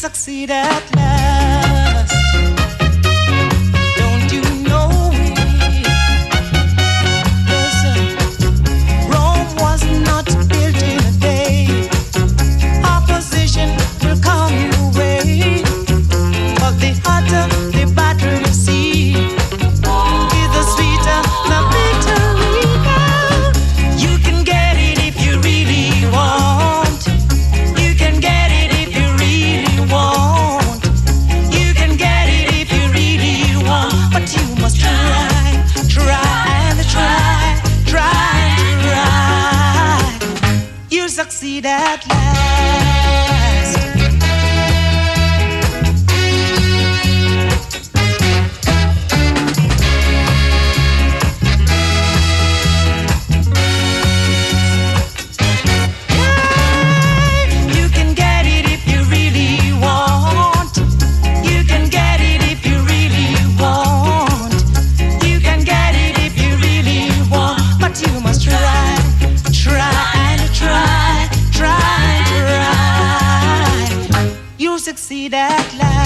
succeed at last. Don't you know it? Listen, Rome was not built in a day. Opposition will come your way, but the hotter the battle you see, is the sweeter the victory. You can get it if you really want. You can get it if you really want. You can get it if you really want. But you must try, try and try, try and try. You'll succeed at last. You can get it if you really want. You can get it if you really want. You can get it if you really want. But you must try, try and try, try and try. You'll succeed at last.